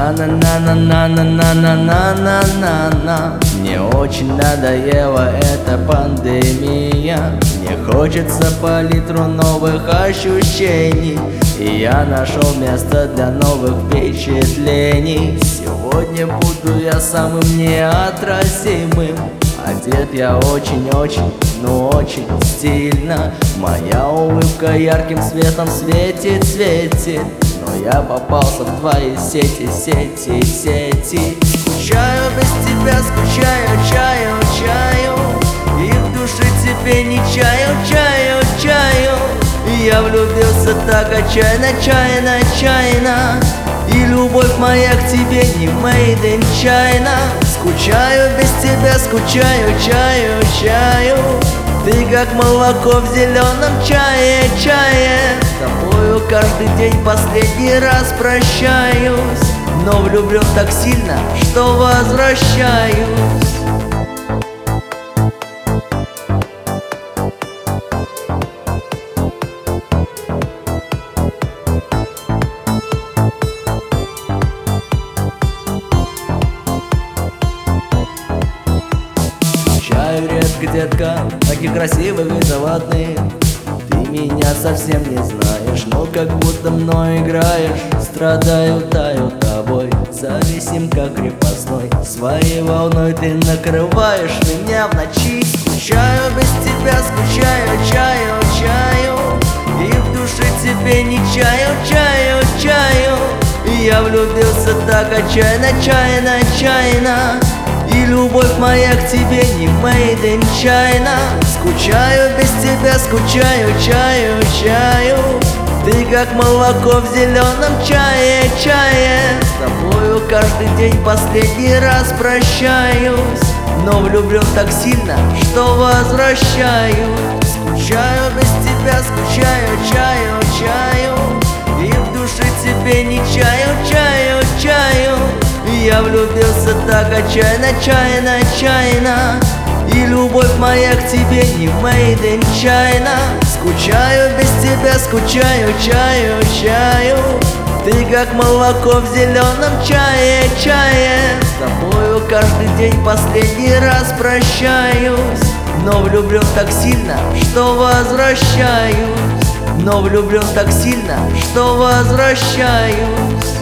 На-на-на-на-на-на-на-на-на-на-на. Мне очень надоела эта пандемия. Мне хочется палитру новых ощущений, и я нашел место для новых впечатлений. Сегодня буду я самым неотразимым. Одет я очень-очень, ну очень стильно. Моя улыбка ярким светом светит. Но я попался в твои сети. Скучаю без тебя, скучаю. И в душе тебе не чаю. И я влюбился так отчаянно. И любовь моя к тебе не made in China. Скучаю без тебя, скучаю. Ты как молоко в зеленом чае. С тобою каждый день последний раз прощаюсь, но влюблен так сильно, что возвращаюсь. Редко, детка, таких красивых и заводных. Ты меня совсем не знаешь, но как будто мной играешь. Страдаю, таю тобой, зависим как крепостной. Своей волной ты накрываешь меня в ночи. Скучаю без тебя, скучаю. И в душе тебе не чаю. И я влюбился так отчаянно. И любовь моя к тебе не made in China. Скучаю без тебя, скучаю. Ты как молоко в зеленом чае. С тобою каждый день последний раз прощаюсь, но влюблен так сильно, что возвращаюсь. Скучаю без тебя, скучаю. И в душе тебе не чаю. И я влюбился так отчаянно. И любовь моя к тебе не made in China. Скучаю без тебя, скучаю. Ты как молоко в зеленом чае. С тобою каждый день последний раз прощаюсь, но влюблен так сильно, что возвращаюсь. Но влюблен так сильно, что возвращаюсь.